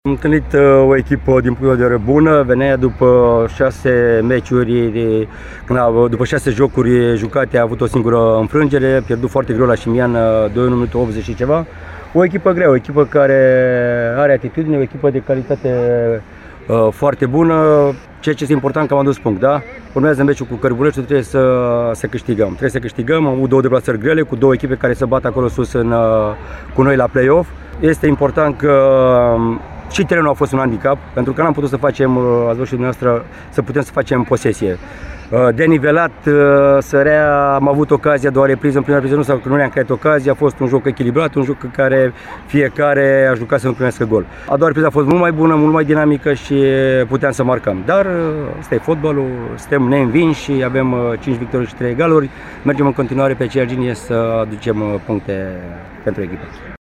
Am întâlnit o echipă din punct de vedere bună, venea după 6 meciuri, după 6 jocuri jucate, a avut o singură înfrângere, a pierdut foarte greu la Șimian, 2 minute 80 și ceva. O echipă grea, o echipă care are atitudine, o echipă de calitate foarte bună, ceea ce este important că am adus punct, da? Urmează meciul cu Cărbuleștiul, trebuie să câștigăm. Trebuie să câștigăm, am avut 2 deplasări grele cu 2 echipe care se bat acolo sus cu noi la play-off. Este important că și terenul a fost un handicap, pentru că n-am putut să facem, ați văzut și dumneavoastră, să putem să facem posesie. De nivelat, Sărea, am avut ocazia de o repriză, în prima repriză nu ne-am creat ocazia, a fost un joc echilibrat, un joc în care fiecare a jucat să nu primească gol. A doua repriză a fost mult mai bună, mult mai dinamică și puteam să marcăm. Dar ăsta e fotbalul, suntem neînvinși și avem 5 victorii și 3 egaluri. Mergem în continuare pe aceeași linie să aducem puncte pentru echipă.